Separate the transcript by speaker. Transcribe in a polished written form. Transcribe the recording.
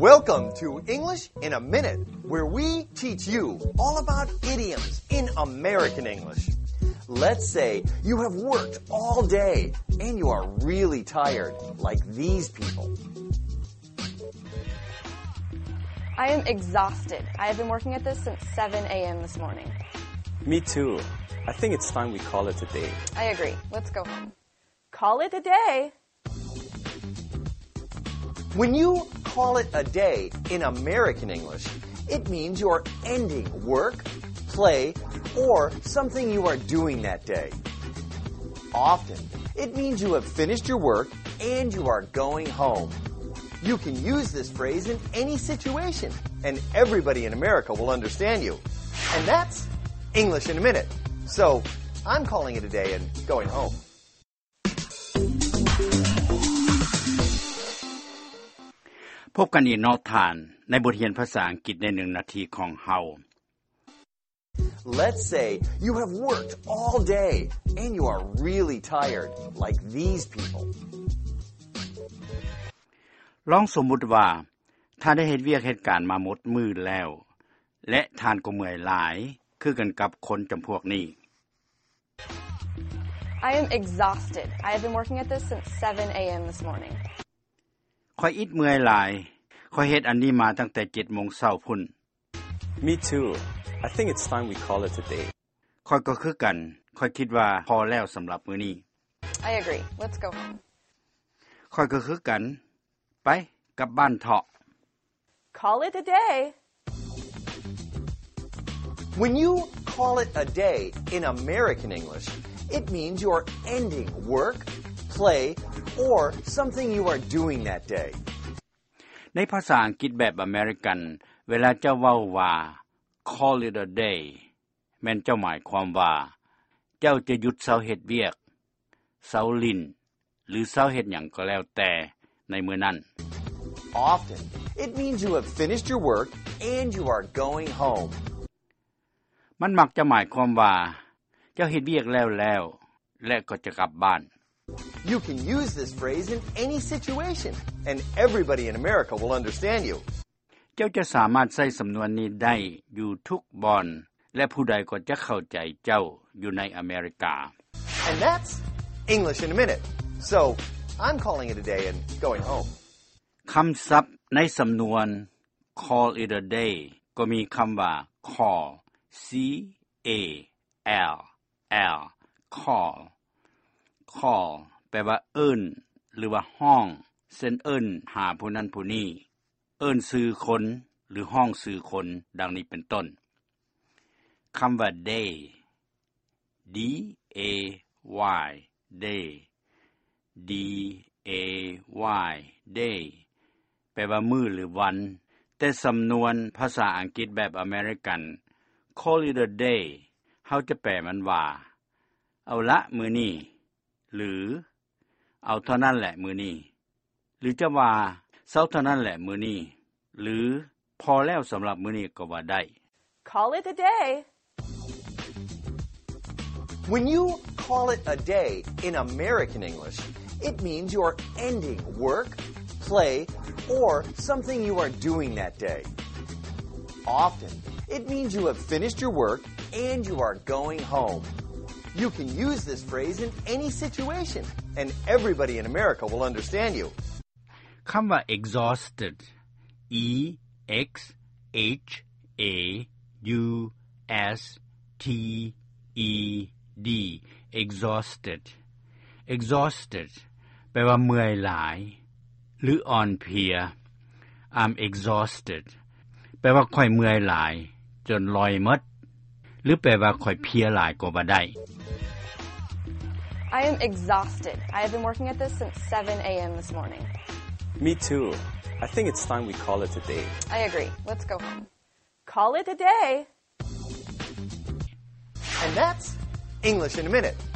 Speaker 1: Welcome to English in a Minute, where we teach you all about idioms in American English. Let's say you have worked all day and you are really tired, like these people.
Speaker 2: I am exhausted. I have been working at this since 7 a.m. this morning.
Speaker 3: Me too. I think it's time we call it a day.
Speaker 2: I agree. Let's go home. Call it a day.
Speaker 1: When you call it a day in American English, it means you're ending work, play, or something you are doing that day. Often, it means you have finished your work and you are going home. You can use this phrase in any situation, and everybody in America will understand you. And that's English in a Minute. So, I'm calling it a day and going home.
Speaker 4: พบกันอีกนอกทานในบทเรียนภาษาอังกฤษใน1นาทีของเฮา
Speaker 1: Let's say you have worked all day and you are really tired, like these people.
Speaker 4: ลองสมมุติว่าท่านได้เฮ็ดเวียกเฮ็ดการมาหมดมื้อแล้วและท่านก็เมื่อยหลายคือกันกับคนจำพวกนี้
Speaker 2: I am exhausted. I have been working at this since 7 a.m. this morning.
Speaker 4: ข้อยอิดเมื่อยหลายข้อยเฮ็ดอันนี้มาตั้งแต่ 7 โมงเช้าพุ่น
Speaker 3: Me too. I think it's time we call it a day.
Speaker 4: ข้อยก็คือกันข้อยคิดว่าพอแล้วสำหรับมื้อนี้
Speaker 2: I agree. Let's go home.
Speaker 4: ข้อยก็คือกันไปกลับบ้านเถาะ
Speaker 2: Call it a day.
Speaker 1: When you call it a day in American English, it means you're ending work, play, or something you are doing that day.
Speaker 4: ในภาษาอังกฤษแบบอเมริกันเวลาเจ้าเว้าว่า call it a day แม่นเจ้าหมายความว่าเจ้าจะหยุดเช้าเฮ็ดเวียกเช้าลิ้นหรือเช้าเฮ็ดหยังก็แล้วแต่ในมื้อนั้น
Speaker 1: Often, it means you have finished your work and you are going home.
Speaker 4: มันมักจะหมายความว่าเจ้าเฮ็ดเวียกแล้วและก็จะกลับบ้าน
Speaker 1: You can use this phrase in any situation, and everybody in America will understand you.
Speaker 4: เจ้าจะสามารถใช้สำนวนนี้ได้อยู่ทุกบอนและผู้ใดก็จะเข้าใจเจ้าอยู่ในอเมริกา
Speaker 1: And that's English in a Minute. So, I'm calling it a day and going home.
Speaker 4: คำศัพท์ในสำนวน call it a day ก็มีคำว่า call c a l l call call แปลว่าเอิ้นหรือว่าห้องเช่นเอิ้นหาผู้นั้นผู้นี้เอิ้นชื่อคนหรือห้องชื่อคนดังนี้เป็นต้นคำว่า day d a y day d a y day แปลว่ามื้อหรือวันแต่สำนวนภาษาอังกฤษแบบอเมริกัน call it a day เฮาจะแปลมันว่าเอาละมื้อนี้หรือเอาเท่านั้นแหละมื้อนี้หรือจะว่าเช้าเท่านั้นแหละมื้อนี้หรือพอแล้วสำหรับมื้อนี้ก็ว่าได้
Speaker 2: Call it a day.
Speaker 1: When you call it a day in American English, it means you're ending work, play, or something you are doing that day. Often, it means you have finished your work and you are going home. You can use this phrase in any situation, and everybody in America will understand you.
Speaker 4: คำว่า exhausted e x h a u s t e d exhausted exhausted แปลว่าเมื่อยหลายหรืออ่อนเพลีย I'm exhausted แปลว่าค่อยเมื่อยหลายจนลอยหมดหรือแปลว่าค่อยเพลียหลายก็บ่ได้
Speaker 2: I am exhausted. I have been working at this since 7 a.m. this morning.
Speaker 3: Me too. I think it's time we call it a day.
Speaker 2: I agree. Let's go home. Call it a day.
Speaker 1: And that's English in a Minute.